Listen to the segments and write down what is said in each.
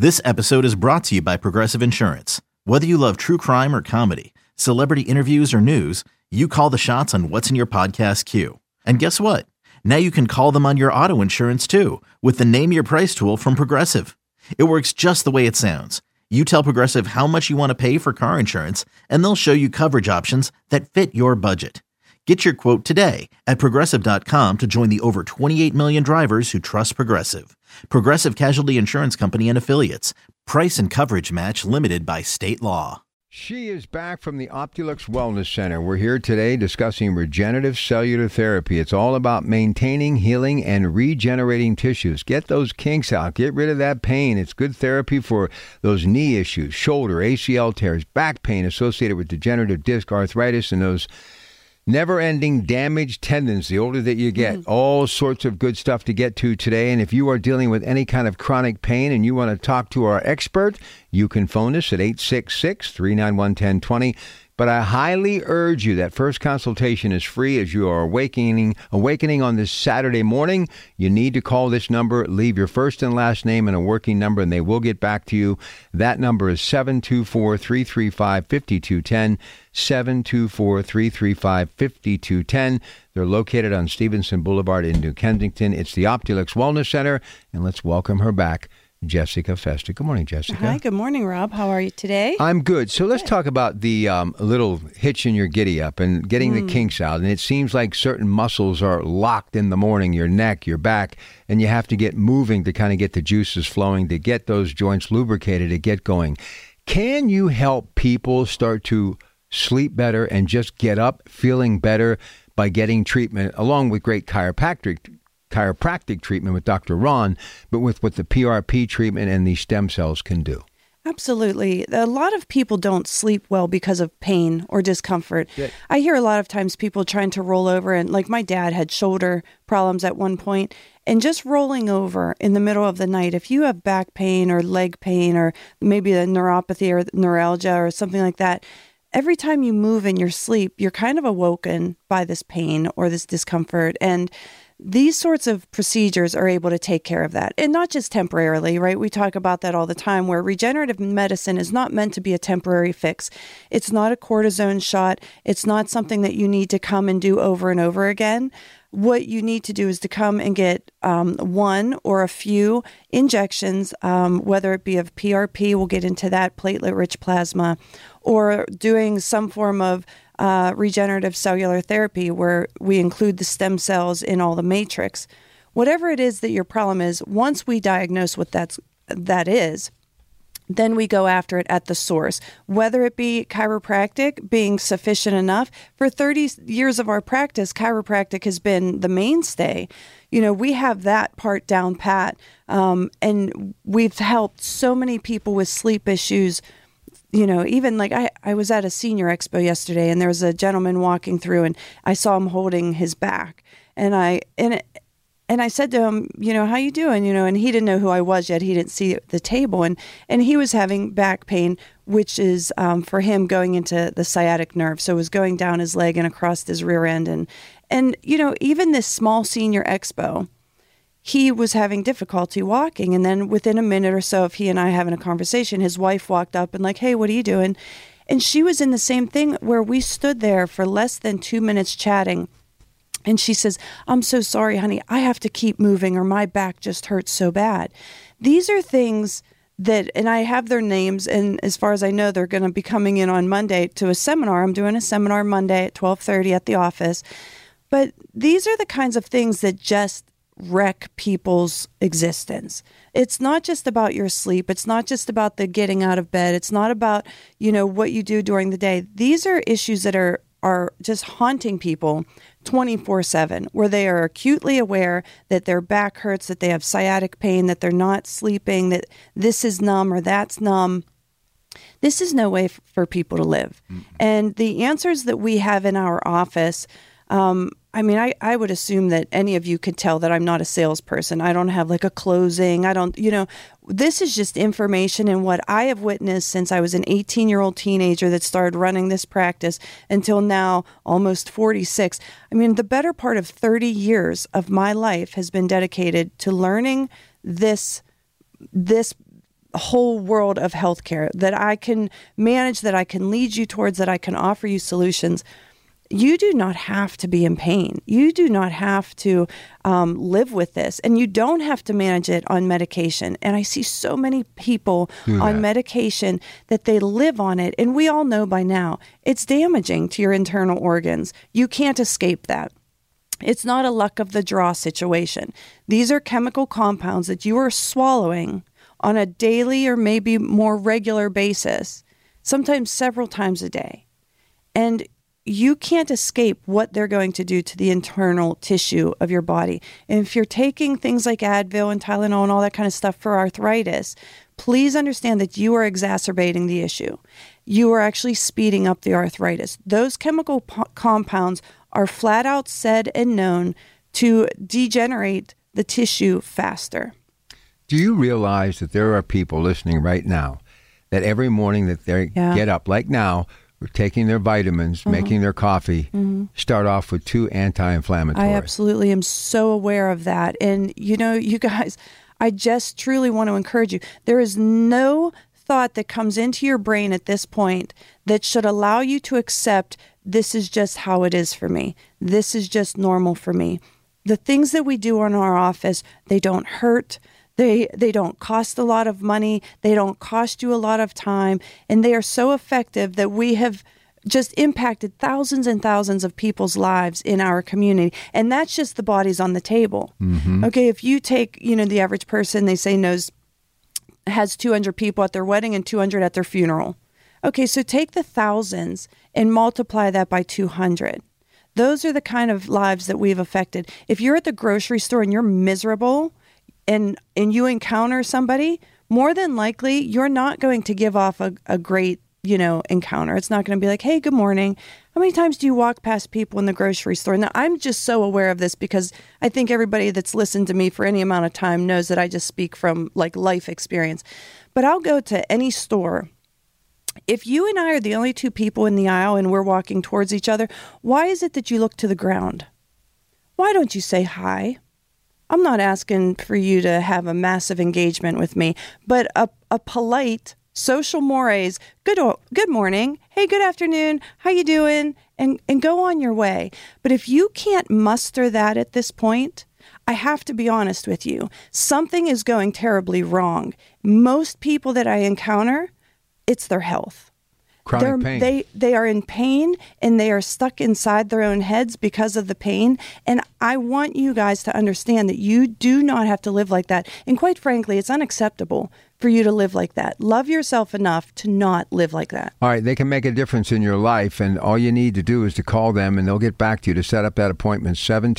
This episode is brought to you by Progressive Insurance. Whether you love true crime or comedy, celebrity interviews or news, you call the shots on what's in your podcast queue. And guess what? Now you can call them on your auto insurance too with the Name Your Price tool from Progressive. It works just the way it sounds. You tell Progressive how much you want to pay for car insurance, and they'll show you coverage options that fit your budget. Get your quote today at Progressive.com to join the over 28 million drivers who trust Progressive. Progressive Casualty Insurance Company and Affiliates. Price and coverage match limited by state law. She is back from the Optulux Wellness Center. We're here today discussing regenerative cellular therapy. It's all about maintaining, healing, and regenerating tissues. Get those kinks out. Get rid of that pain. It's good therapy for those knee issues, shoulder, ACL tears, back pain associated with degenerative disc arthritis, and those never-ending damaged tendons the older that you get. All sorts of good stuff to get to today. And if you are dealing with any kind of chronic pain and you want to talk to our expert, you can phone us at 866-391-1020. But I highly urge you, that first consultation is free as you are awakening on this Saturday morning. You need to call this number, leave your first and last name and a working number, and they will get back to you. That number is 724-335-5210, 724-335-5210. They're located on Stevenson Boulevard in New Kensington. It's the Optulux Wellness Center, and let's welcome her back, Jessica Festa. Good morning, Jessica. Hi, good morning, Rob. How are you today? I'm good. So let's talk about the little hitch in your giddy up and getting the kinks out. And it seems like certain muscles are locked in the morning, your neck, your back, and you have to get moving to kind of get the juices flowing, to get those joints lubricated, to get going. Can you help people start to sleep better and just get up feeling better by getting treatment, along with great chiropractic treatment with Dr. Ron, but with what the PRP treatment and these stem cells can do? Absolutely. A lot of people don't sleep well because of pain or discomfort. Yeah. I hear a lot of times people trying to roll over, and like my dad had shoulder problems at one point, and just rolling over in the middle of the night. If you have back pain or leg pain or maybe a neuropathy or neuralgia or something like that, every time you move in your sleep, you're kind of awoken by this pain or this discomfort. And these sorts of procedures are able to take care of that, and not just temporarily, right? We talk about that all the time, where regenerative medicine is not meant to be a temporary fix. It's not a cortisone shot. It's not something that you need to come and do over and over again. What you need to do is to come and get one or a few injections, whether it be of PRP, we'll get into that, platelet-rich plasma, or doing some form of regenerative cellular therapy where we include the stem cells in all the matrix. Whatever it is that your problem is, once we diagnose what that is, then we go after it at the source, whether it be chiropractic being sufficient enough. For 30 years of our practice, chiropractic has been the mainstay. You know, we have that part down pat, and we've helped so many people with sleep issues. You know, even like I was at a senior expo yesterday, and there was a gentleman walking through, and I saw him holding his back, and I said to him, you know, how you doing? You know, and he didn't know who I was yet. He didn't see the table, and he was having back pain, which is for him going into the sciatic nerve. So it was going down his leg and across his rear end, and you know, even this small senior expo, he was having difficulty walking. And then within a minute or so of he and I having a conversation, his wife walked up and like, hey, what are you doing? And she was in the same thing, where we stood there for less than 2 minutes chatting. And she says, I'm so sorry, honey, I have to keep moving or my back just hurts so bad. These are things that, and I have their names, and as far as I know, they're going to be coming in on Monday to a seminar. I'm doing a seminar Monday at 12:30 at the office. But these are the kinds of things that just wreck people's existence. It's not just about your sleep. It's not just about the getting out of bed. It's not about, you know, what you do during the day. These are issues that are just haunting people 24/7, where they are acutely aware that their back hurts, that they have sciatic pain, that they're not sleeping, that this is numb or that's numb. This is no way for people to live. Mm-hmm. And the answers that we have in our office, I mean, I would assume that any of you could tell that I'm not a salesperson. I don't have like a closing. I don't, you know, this is just information and what I have witnessed since I was an 18-year-old teenager that started running this practice until now, almost 46. I mean, the better part of 30 years of my life has been dedicated to learning this whole world of healthcare that I can manage, that I can lead you towards, that I can offer you solutions. You do not have to be in pain. You do not have to live with this, and you don't have to manage it on medication. And I see so many people on medication that they live on it, and we all know by now it's damaging to your internal organs. You can't escape that. It's not a luck of the draw situation. These are chemical compounds that you are swallowing on a daily or maybe more regular basis, sometimes several times a day. And you can't escape what they're going to do to the internal tissue of your body. And if you're taking things like Advil and Tylenol and all that kind of stuff for arthritis, please understand that you are exacerbating the issue. You are actually speeding up the arthritis. Those chemical compounds are flat out said and known to degenerate the tissue faster. Do you realize that there are people listening right now that every morning that they get up, like now, taking their vitamins, making their coffee, start off with 2 anti-inflammatories? I absolutely am so aware of that. And, you know, you guys, I just truly want to encourage you. There is no thought that comes into your brain at this point that should allow you to accept this is just how it is for me. This is just normal for me. The things that we do in our office, they don't hurt. They don't cost a lot of money. They don't cost you a lot of time. And they are so effective that we have just impacted thousands and thousands of people's lives in our community. And that's just the bodies on the table. Okay, if you take, you know, the average person, they say has 200 people at their wedding and 200 at their funeral. Okay, so take the thousands and multiply that by 200. Those are the kind of lives that we've affected. If you're at the grocery store and you're miserable, and you encounter somebody, more than likely, you're not going to give off a great, you know, encounter. It's not going to be like, hey, good morning. How many times do you walk past people in the grocery store? Now, I'm just so aware of this because I think everybody that's listened to me for any amount of time knows that I just speak from like life experience. But I'll go to any store. If you and I are the only 2 people in the aisle and we're walking towards each other, why is it that you look to the ground? Why don't you say hi? I'm not asking for you to have a massive engagement with me, but a polite social mores, good morning, hey, good afternoon, how you doing, and go on your way. But if you can't muster that at this point, I have to be honest with you, something is going terribly wrong. Most people that I encounter, it's their health. Chronic pain. They are in pain and they are stuck inside their own heads because of the pain. And I want you guys to understand that you do not have to live like that. And quite frankly, it's unacceptable for you to live like that. Love yourself enough to not live like that. All right, they can make a difference in your life, and all you need to do is to call them, and they'll get back to you to set up that appointment,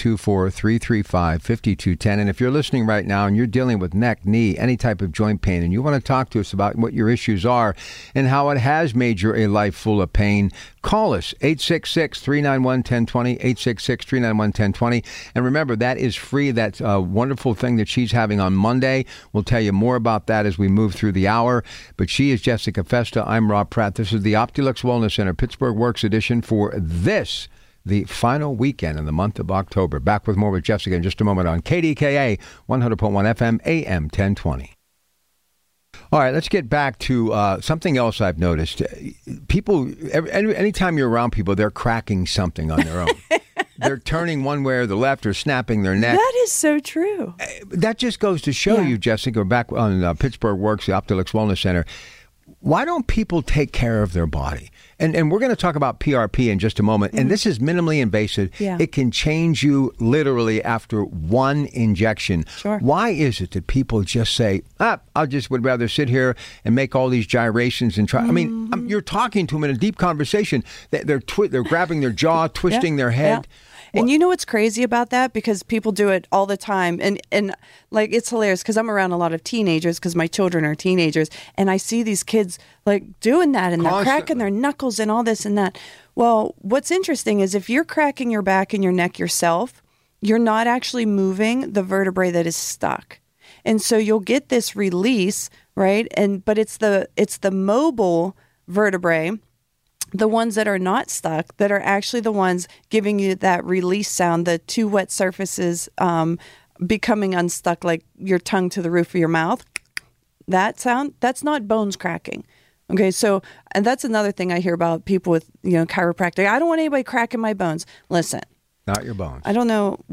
724-335-5210. And if you're listening right now and you're dealing with neck, knee, any type of joint pain, and you want to talk to us about what your issues are and how it has made your life full of pain, call us, 866-391-1020, 866-391-1020. And remember, that is free. That's a wonderful thing that she's having on Monday. We'll tell you more about that as we move through the hour. But she is Jessica Festa. I'm Rob Pratt. This is the Optulux Wellness Center Pittsburgh Works edition for this, the final weekend in the month of October. Back with more with Jessica in just a moment on KDKA 100.1 FM AM 1020. All right, let's get back to something else I've noticed. People, anytime you're around people, they're cracking something on their own. They're turning one way or the left or snapping their neck. That is so true. That just goes to show you, Jessica, back on Pittsburgh Works, the Optulux Wellness Center, why don't people take care of their body? And we're going to talk about PRP in just a moment. And this is minimally invasive. Yeah. It can change you literally after one injection. Sure. Why is it that people just say, I would rather sit here and make all these gyrations and try? I mean, you're talking to them in a deep conversation. They're grabbing their jaw, twisting their head. Yeah. And you know what's crazy about that? Because people do it all the time. And like, it's hilarious because I'm around a lot of teenagers because my children are teenagers. And I see these kids like doing that and they're cracking their knuckles and all this and that. Well, what's interesting is if you're cracking your back and your neck yourself, you're not actually moving the vertebrae that is stuck. And so you'll get this release, right? But it's the mobile vertebrae, the ones that are not stuck, that are actually the ones giving you that release sound, the two wet surfaces becoming unstuck, like your tongue to the roof of your mouth. that's not bones cracking. Okay, so and that's another thing I hear about people with, chiropractic. I don't want anybody cracking my bones. Listen. Not your bones. I don't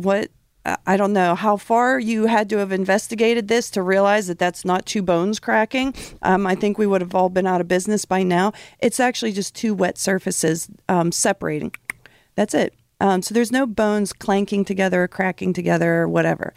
know how far you had to have investigated this to realize that that's not two bones cracking. I think we would have all been out of business by now. It's actually just two wet surfaces separating. That's it. So there's no bones clanking together or cracking together or whatever.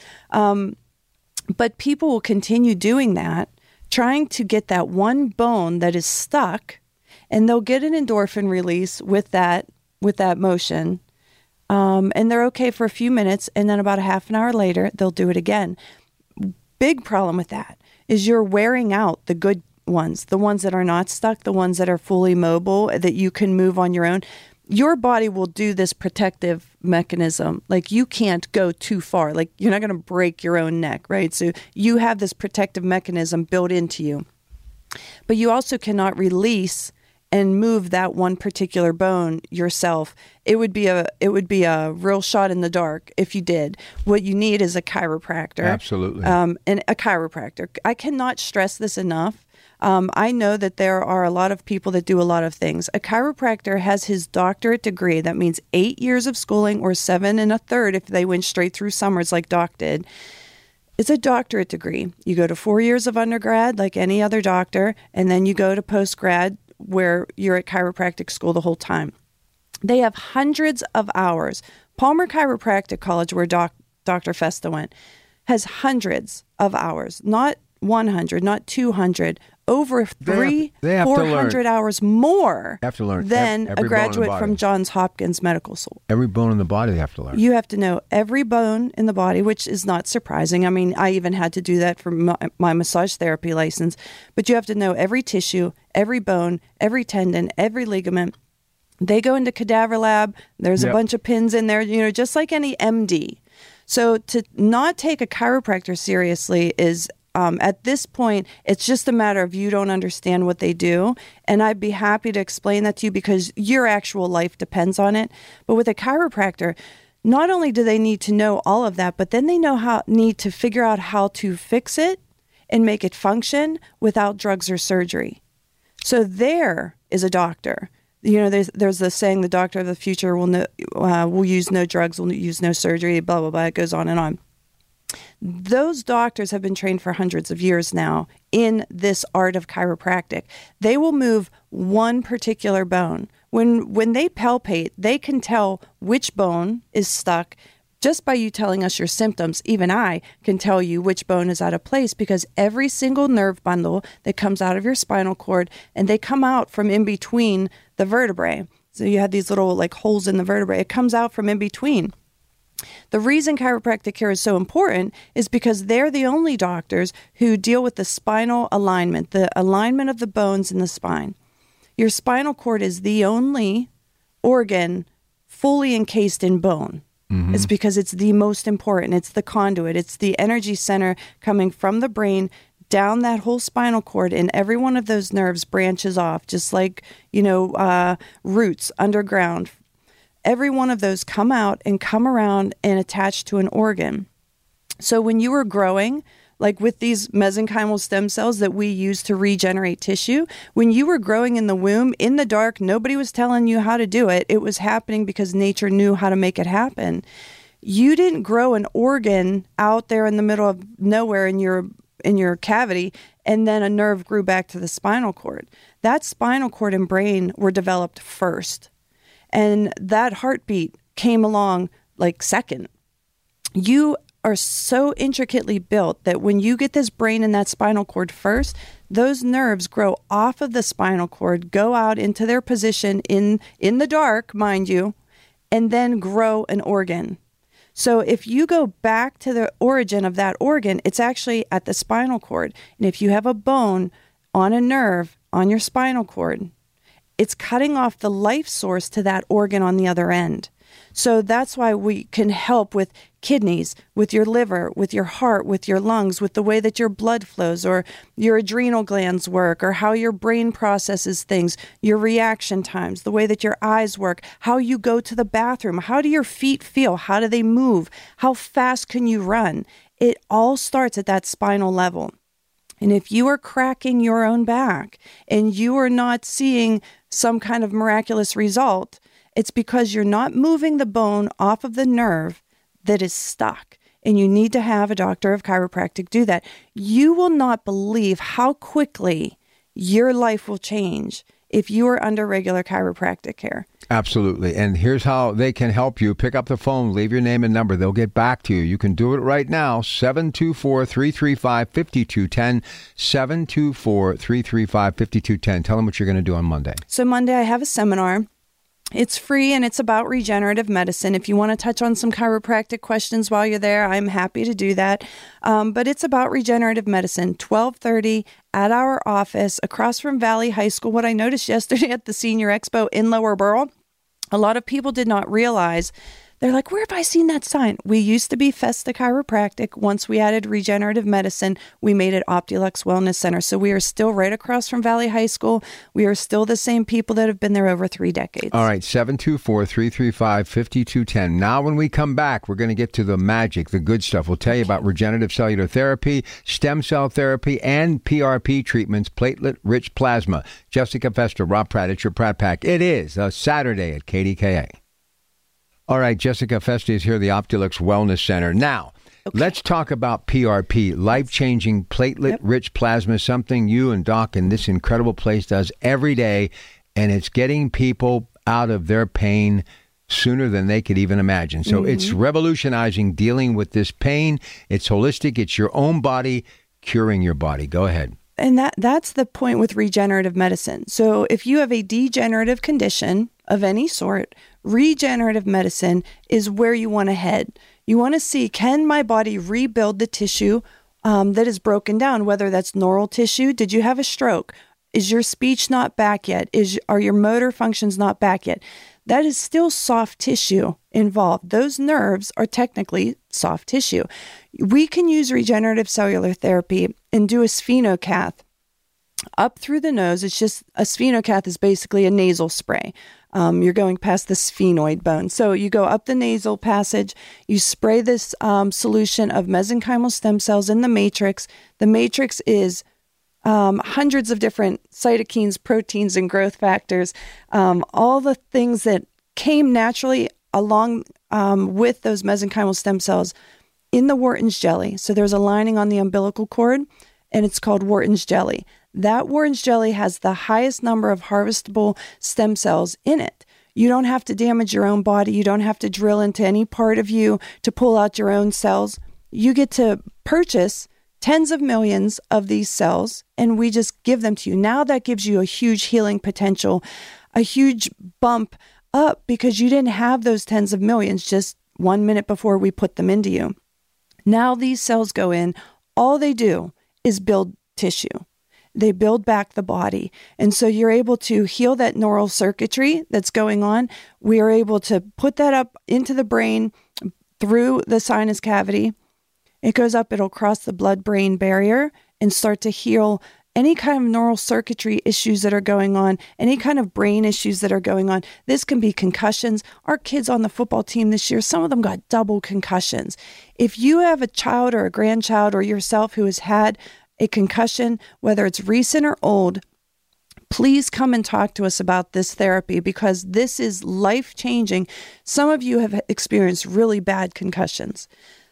But people will continue doing that, trying to get that one bone that is stuck, and they'll get an endorphin release with that motion. And they're okay for a few minutes, and then about a half an hour later, they'll do it again. Big problem with that is you're wearing out the good ones, the ones that are not stuck, the ones that are fully mobile, that you can move on your own. Your body will do this protective mechanism. Like, you can't go too far. Like, you're not going to break your own neck, right? So you have this protective mechanism built into you. But you also cannot release and move that one particular bone yourself. It would be a real shot in the dark if you did. What you need is a chiropractor. Absolutely. And a chiropractor. I cannot stress this enough. I know that there are a lot of people that do a lot of things. A chiropractor has his doctorate degree. That means 8 years of schooling, or 7 1/3 if they went straight through summers like Doc did. It's a doctorate degree. You go to 4 years of undergrad like any other doctor, and then you go to postgrad where you're at chiropractic school the whole time. They have hundreds of hours. Palmer Chiropractic College, where Dr. Festa went, has hundreds of hours, not 100, not 200, over 400 hours more than a graduate from Johns Hopkins Medical School. Every bone in the body they have to learn. You have to know every bone in the body, which is not surprising. I mean, I even had to do that for my massage therapy license. But you have to know every tissue, every bone, every tendon, every ligament. They go into cadaver lab. There's a bunch of pins in there, just like any MD. So to not take a chiropractor seriously is... at this point, it's just a matter of you don't understand what they do. And I'd be happy to explain that to you because your actual life depends on it. But with a chiropractor, not only do they need to know all of that, but then they need to figure out how to fix it and make it function without drugs or surgery. So there is a doctor. There's the saying, the doctor of the future will use no drugs, will use no surgery, blah, blah, blah. It goes on and on. Those doctors have been trained for hundreds of years now in this art of chiropractic. They will move one particular bone. When they palpate, they can tell which bone is stuck just by you telling us your symptoms. Even I can tell you which bone is out of place because every single nerve bundle that comes out of your spinal cord, and they come out from in between the vertebrae. So you have these little holes in the vertebrae. It comes out from in between. The reason chiropractic care is so important is because they're the only doctors who deal with the spinal alignment, the alignment of the bones in the spine. Your spinal cord is the only organ fully encased in bone. Mm-hmm. It's because it's the most important. It's the conduit. It's the energy center coming from the brain down that whole spinal cord, and every one of those nerves branches off, just like, roots underground. Every one of those come out and come around and attach to an organ. So when you were growing, like with these mesenchymal stem cells that we use to regenerate tissue, when you were growing in the womb, in the dark, nobody was telling you how to do it. It was happening because nature knew how to make it happen. You didn't grow an organ out there in the middle of nowhere in your cavity, and then a nerve grew back to the spinal cord. That spinal cord and brain were developed first. And that heartbeat came along second. You are so intricately built that when you get this brain and that spinal cord first, those nerves grow off of the spinal cord, go out into their position in the dark, mind you, and then grow an organ. So if you go back to the origin of that organ, it's actually at the spinal cord. And if you have a bone on a nerve on your spinal cord, it's cutting off the life source to that organ on the other end. So that's why we can help with kidneys, with your liver, with your heart, with your lungs, with the way that your blood flows or your adrenal glands work or how your brain processes things, your reaction times, the way that your eyes work, how you go to the bathroom, how do your feet feel, how do they move, how fast can you run? It all starts at that spinal level. And if you are cracking your own back and you are not seeing some kind of miraculous result, it's because you're not moving the bone off of the nerve that is stuck. And you need to have a doctor of chiropractic do that. You will not believe how quickly your life will change if you are under regular chiropractic care. Absolutely. And here's how they can help you. Pick up the phone, leave your name and number. They'll get back to you. You can do it right now. 724-335-5210. 724-335-5210. Tell them what you're going to do on Monday. So Monday I have a seminar. It's free and it's about regenerative medicine. If you want to touch on some chiropractic questions while you're there, I'm happy to do that. But it's about regenerative medicine, 12:30 at our office across from Valley High School. What I noticed yesterday at the Senior Expo in Lower Burrell, a lot of people did not realize. They're like, where have I seen that sign? We used to be Festa Chiropractic. Once we added regenerative medicine, we made it Optulux Wellness Center. So we are still right across from Valley High School. We are still the same people that have been there over 3 decades. All right, 724-335-5210. Now when we come back, we're going to get to the magic, the good stuff. We'll tell you about regenerative cellular therapy, stem cell therapy, and PRP treatments, platelet-rich plasma. Jessica Festa, Rob Pratt, it's your Pratt Pack. It is a Saturday at KDKA. All right, Jessica Festa is here, the Optulux Wellness Center. Now, let's talk about PRP, life-changing platelet-rich plasma, something you and Doc in this incredible place does every day, and it's getting people out of their pain sooner than they could even imagine. So it's revolutionizing dealing with this pain. It's holistic. It's your own body curing your body. Go ahead. And that's the point with regenerative medicine. So if you have a degenerative condition of any sort, regenerative medicine is where you want to head. You want to see, can my body rebuild the tissue that is broken down, whether that's neural tissue? Did you have a stroke? Is your speech not back yet? Are your motor functions not back yet? That is still soft tissue involved. Those nerves are technically soft tissue. We can use regenerative cellular therapy and do a sphenocath up through the nose. It's just a sphenocath is basically a nasal spray. You're going past the sphenoid bone. So you go up the nasal passage, you spray this solution of mesenchymal stem cells in the matrix. The matrix is hundreds of different cytokines, proteins, and growth factors, all the things that came naturally along with those mesenchymal stem cells in the Wharton's jelly. So there's a lining on the umbilical cord, and it's called Wharton's jelly. That Wharton's jelly has the highest number of harvestable stem cells in it. You don't have to damage your own body. You don't have to drill into any part of you to pull out your own cells. You get to purchase tens of millions of these cells, and we just give them to you. Now that gives you a huge healing potential, a huge bump up because you didn't have those tens of millions just 1 minute before we put them into you. Now these cells go in. All they do is build tissue. They build back the body. And so you're able to heal that neural circuitry that's going on. We are able to put that up into the brain through the sinus cavity. It goes up, it'll cross the blood-brain barrier and start to heal any kind of neural circuitry issues that are going on, any kind of brain issues that are going on. This can be concussions. Our kids on the football team this year, some of them got double concussions. If you have a child or a grandchild or yourself who has had a concussion, whether it's recent or old, please come and talk to us about this therapy because this is life-changing. Some of you have experienced really bad concussions.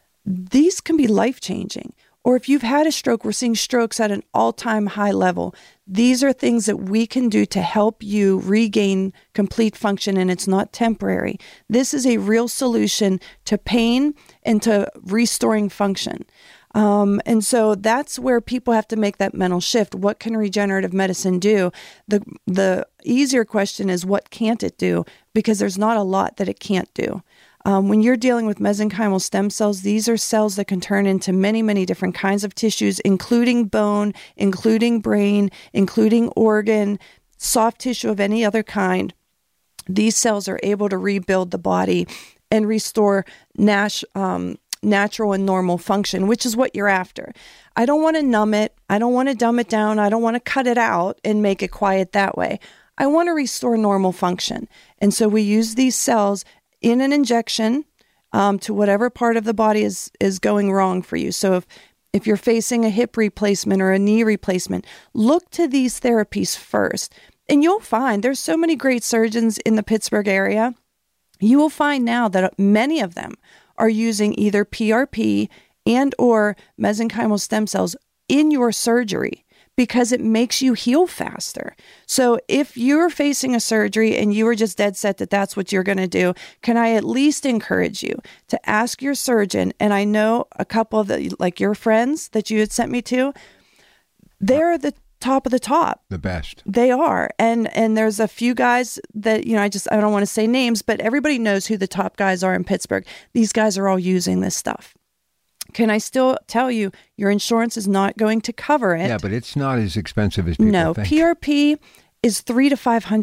These can be life-changing. Or if you've had a stroke, we're seeing strokes at an all-time high level. These are things that we can do to help you regain complete function, and it's not temporary. This is a real solution to pain and to restoring function. And so that's where people have to make that mental shift. What can regenerative medicine do? The easier question is, what can't it do? Because there's not a lot that it can't do. When you're dealing with mesenchymal stem cells, these are cells that can turn into many, many different kinds of tissues, including bone, including brain, including organ, soft tissue of any other kind. These cells are able to rebuild the body and restore natural and normal function, which is what you're after. I don't want to numb it. I don't want to dumb it down. I don't want to cut it out and make it quiet that way. I want to restore normal function. And so we use these cells in an injection to whatever part of the body is going wrong for you. So if you're facing a hip replacement or a knee replacement, look to these therapies first. And you'll find there's so many great surgeons in the Pittsburgh area. You will find now that many of them are using either PRP and or mesenchymal stem cells in your surgery because it makes you heal faster. So if you're facing a surgery and you are just dead set that that's what you're going to do, can I at least encourage you to ask your surgeon? And I know a couple of the, like your friends that you had sent me to, they're the top of the top. The best. They are. And there's a few guys that, I don't want to say names, but everybody knows who the top guys are in Pittsburgh. These guys are all using this stuff. Can I still tell you, your insurance is not going to cover it? Yeah, but it's not as expensive as people think. PRP is $300 to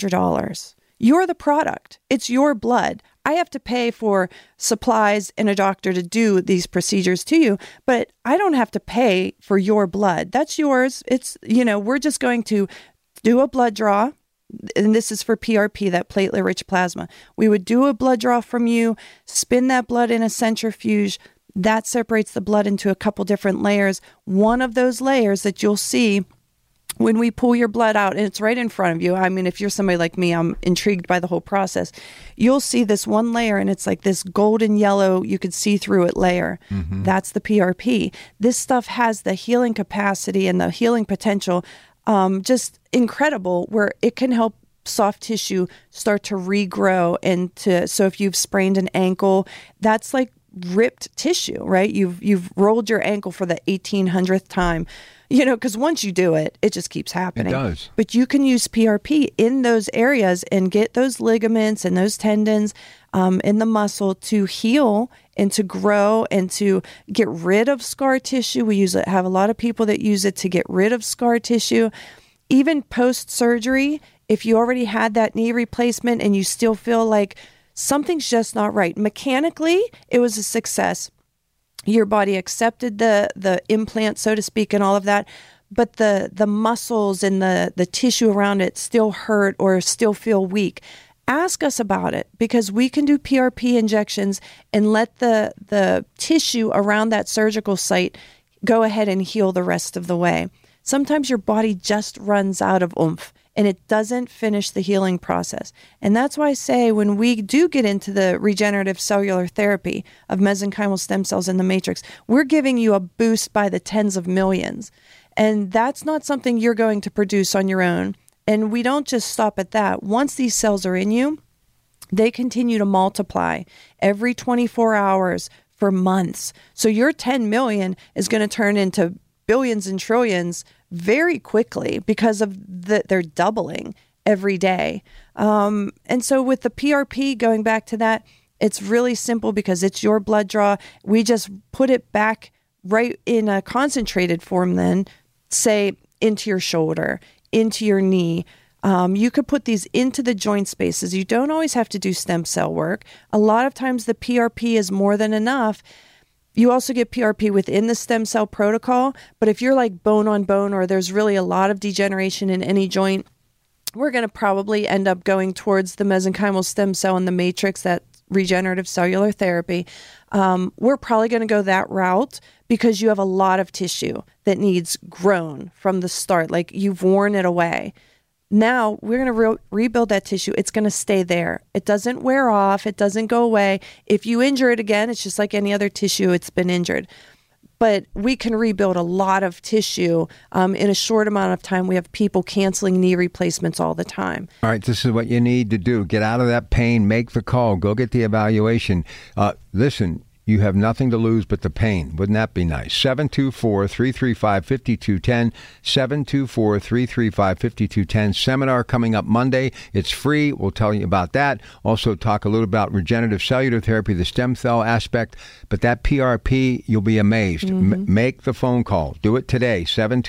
$500. You're the product. It's your blood. I have to pay for supplies and a doctor to do these procedures to you, but I don't have to pay for your blood. That's yours. It's, we're just going to do a blood draw. And this is for PRP, that platelet-rich plasma. We would do a blood draw from you, spin that blood in a centrifuge. That separates the blood into a couple different layers. One of those layers that you'll see when we pull your blood out, and it's right in front of you. I mean, if you're somebody like me, I'm intrigued by the whole process. You'll see this one layer, and it's like this golden yellow, you could see through it layer. Mm-hmm. That's the PRP. This stuff has the healing capacity and the healing potential, just incredible, where it can help soft tissue start to regrow. So if you've sprained an ankle, that's like ripped tissue, right? You've rolled your ankle for the 1800th time, because once you do it, it just keeps happening. It does. But you can use PRP in those areas and get those ligaments and those tendons in the muscle to heal and to grow and to get rid of scar tissue. We have a lot of people that use it to get rid of scar tissue. Even post-surgery, if you already had that knee replacement and you still feel like something's just not right. Mechanically, it was a success. Your body accepted the implant, so to speak, and all of that. But the muscles and the tissue around it still hurt or still feel weak. Ask us about it, because we can do PRP injections and let the tissue around that surgical site go ahead and heal the rest of the way. Sometimes your body just runs out of oomph, and it doesn't finish the healing process. And that's why I say when we do get into the regenerative cellular therapy of mesenchymal stem cells in the matrix, we're giving you a boost by the tens of millions. And that's not something you're going to produce on your own. And we don't just stop at that. Once these cells are in you, they continue to multiply every 24 hours for months. So your 10 million is going to turn into billions and trillions very quickly because of they're doubling every day. And so with the PRP, going back to that, it's really simple because it's your blood draw. We just put it back right in a concentrated form then, say into your shoulder, into your knee. You could put these into the joint spaces. You don't always have to do stem cell work. A lot of times the PRP is more than enough. You also get PRP within the stem cell protocol, but if you're like bone on bone or there's really a lot of degeneration in any joint, we're going to probably end up going towards the mesenchymal stem cell and the matrix, that regenerative cellular therapy. We're probably going to go that route because you have a lot of tissue that needs grown from the start, like you've worn it away. Now we're going to rebuild that tissue. It's going to stay there. It doesn't wear off. It doesn't go away. If you injure it again, it's just like any other tissue. It's been injured. But we can rebuild a lot of tissue in a short amount of time. We have people canceling knee replacements all the time. All right, this is what you need to do. Get out of that pain. Make the call. Go get the evaluation. Listen, you have nothing to lose but the pain. Wouldn't that be nice? 724-335-5210. 724-335-5210. Seminar coming up Monday. It's free. We'll tell you about that. Also talk a little about regenerative cellular therapy, the stem cell aspect. But that PRP, you'll be amazed. Mm-hmm. Make the phone call. Do it today.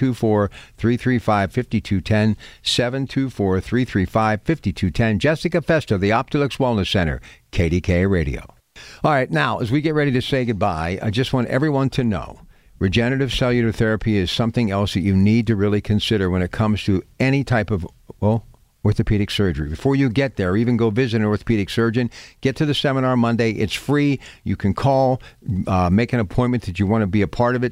724-335-5210. 724-335-5210. Jessica Festa, the Optilux Wellness Center, KDKA Radio. All right, now, as we get ready to say goodbye, I just want everyone to know regenerative cellular therapy is something else that you need to really consider when it comes to any type of, well, orthopedic surgery. Before you get there, even go visit an orthopedic surgeon, get to the seminar Monday. It's free. You can call, make an appointment that you want to be a part of it,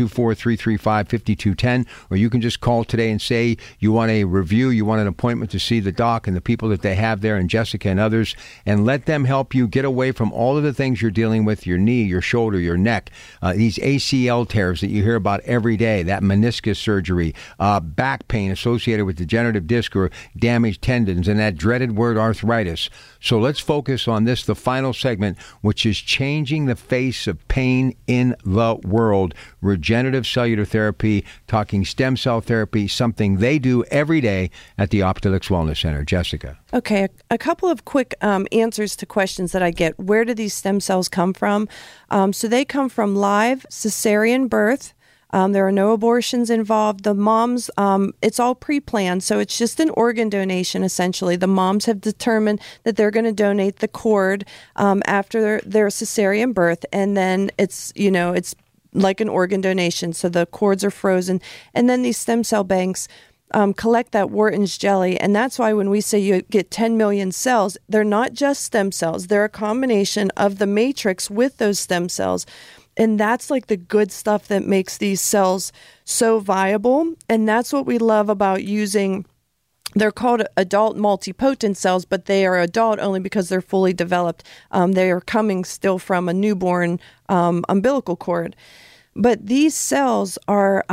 724-335-5210, or you can just call today and say you want a review, you want an appointment to see the doc and the people that they have there, and Jessica and others, and let them help you get away from all of the things you're dealing with, your knee, your shoulder, your neck, these ACL tears that you hear about every day, that meniscus surgery, back pain associated with degenerative disc or damaged tendons, and that dreaded word arthritis. So let's focus on this, the final segment, which is changing the face of pain in the world. Regenerative cellular therapy, talking stem cell therapy, something they do every day at the Optilux Wellness Center. Jessica. Okay, a couple of quick answers to questions that I get. Where do these stem cells come from? So they come from live cesarean birth. There are no abortions involved. The moms, it's all pre-planned, so it's just an organ donation, essentially. The moms have determined that they're going to donate the cord after their cesarean birth, and then it's like an organ donation, so the cords are frozen. And then these stem cell banks collect that Wharton's jelly, and that's why when we say you get 10 million cells, they're not just stem cells. They're a combination of the matrix with those stem cells. And that's like the good stuff that makes these cells so viable. And that's what we love about using, they're called adult multipotent cells, but they are adult only because they're fully developed. They are coming still from a newborn umbilical cord. But these cells are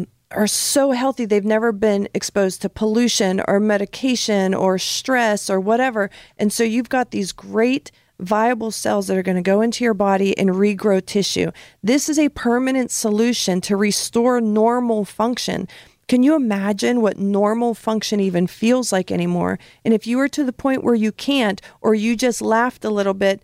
so healthy. They've never been exposed to pollution or medication or stress or whatever. And so you've got these great viable cells that are going to go into your body and regrow tissue. This is a permanent solution to restore normal function. Can you imagine what normal function even feels like anymore? And if you are to the point where you can't, or you just laughed a little bit,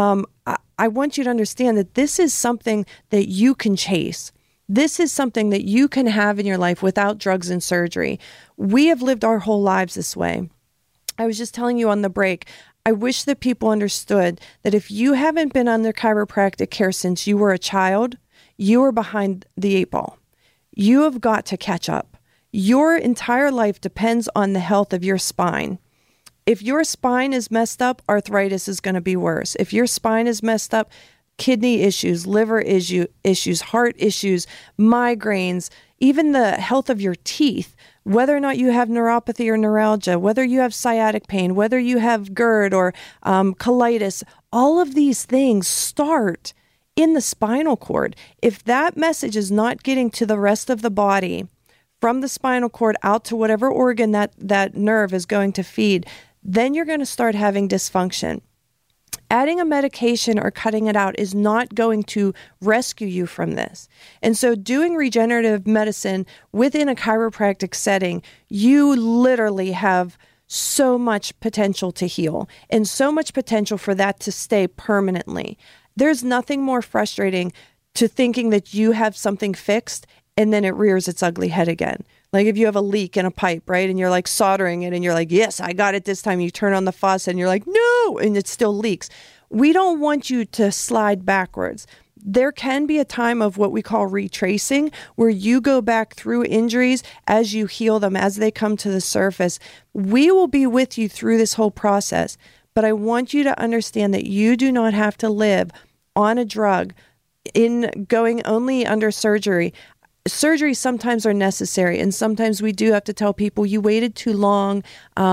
I want you to understand that this is something that you can chase. This is something that you can have in your life without drugs and surgery. We have lived our whole lives this way. I was just telling you on the break, I wish that people understood that if you haven't been under chiropractic care since you were a child, you are behind the 8 ball. You have got to catch up. Your entire life depends on the health of your spine. If your spine is messed up, arthritis is going to be worse. If your spine is messed up, kidney issues, liver issues, heart issues, migraines, even the health of your teeth, whether or not you have neuropathy or neuralgia, whether you have sciatic pain, whether you have GERD or colitis, all of these things start in the spinal cord. If that message is not getting to the rest of the body, from the spinal cord out to whatever organ that nerve is going to feed, then you're going to start having dysfunction. Adding a medication or cutting it out is not going to rescue you from this. And so doing regenerative medicine within a chiropractic setting, you literally have so much potential to heal and so much potential for that to stay permanently. There's nothing more frustrating to thinking that you have something fixed and then it rears its ugly head again. Like if you have a leak in a pipe, right? And you're like soldering it and you're like, yes, I got it this time. You turn on the faucet and you're like, no, and it still leaks. We don't want you to slide backwards. There can be a time of what we call retracing, where you go back through injuries as you heal them, as they come to the surface. We will be with you through this whole process, but I want you to understand that you do not have to live on a drug in going only under surgery. Surgeries sometimes are necessary, and sometimes we do have to tell people, you waited too long.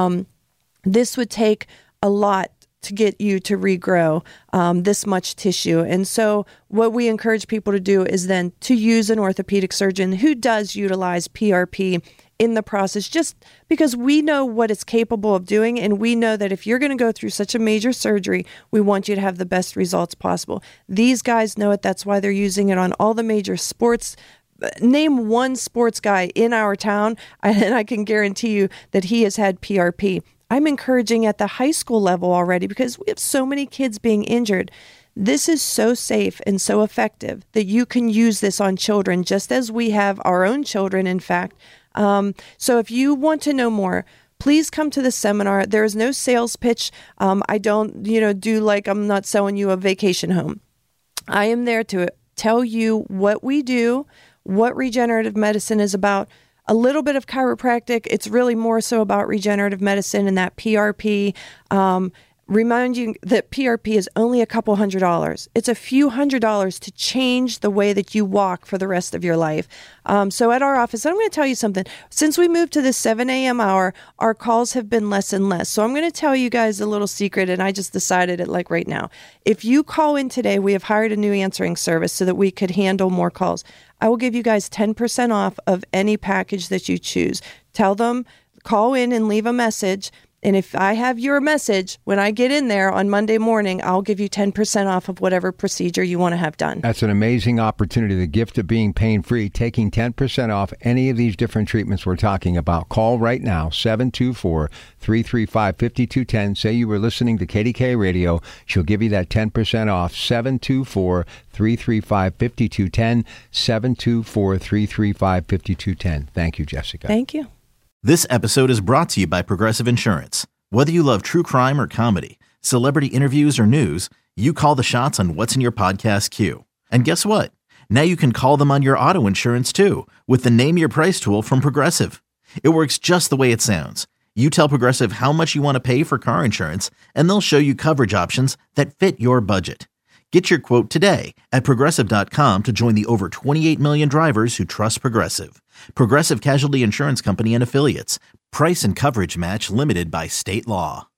This would take a lot to get you to regrow this much tissue. And so what we encourage people to do is then to use an orthopedic surgeon who does utilize PRP in the process, just because we know what it's capable of doing. And we know that if you're going to go through such a major surgery, we want you to have the best results possible. These guys know it. That's why they're using it on all the major sports. Name one sports guy in our town, and I can guarantee you that he has had PRP. I'm encouraging at the high school level already because we have so many kids being injured. This is so safe and so effective that you can use this on children, just as we have our own children, in fact. So if you want to know more, please come to the seminar. There is no sales pitch. I don't, do like I'm not selling you a vacation home. I am there to tell you what we do, what regenerative medicine is about, a little bit of chiropractic. It's really more so about regenerative medicine and that PRP. Remind you that PRP is only a couple $100. It's a few $100s to change the way that you walk for the rest of your life. So at our office, I'm going to tell you something. Since we moved to the 7 a.m. hour, our calls have been less and less. So I'm going to tell you guys a little secret, and I just decided it like right now. If you call in today, we have hired a new answering service so that we could handle more calls. I will give you guys 10% off of any package that you choose. Tell them, call in and leave a message. And if I have your message, when I get in there on Monday morning, I'll give you 10% off of whatever procedure you want to have done. That's an amazing opportunity. The gift of being pain-free, taking 10% off any of these different treatments we're talking about. Call right now, 724-335-5210. Say you were listening to KDKA Radio. She'll give you that 10% off, 724-335-5210, 724-335-5210. Thank you, Jessica. Thank you. This episode is brought to you by Progressive Insurance. Whether you love true crime or comedy, celebrity interviews or news, you call the shots on what's in your podcast queue. And guess what? Now you can call them on your auto insurance too with the Name Your Price tool from Progressive. It works just the way it sounds. You tell Progressive how much you want to pay for car insurance, and they'll show you coverage options that fit your budget. Get your quote today at Progressive.com to join the over 28 million drivers who trust Progressive. Progressive Casualty Insurance Company and Affiliates. Price and coverage match limited by state law.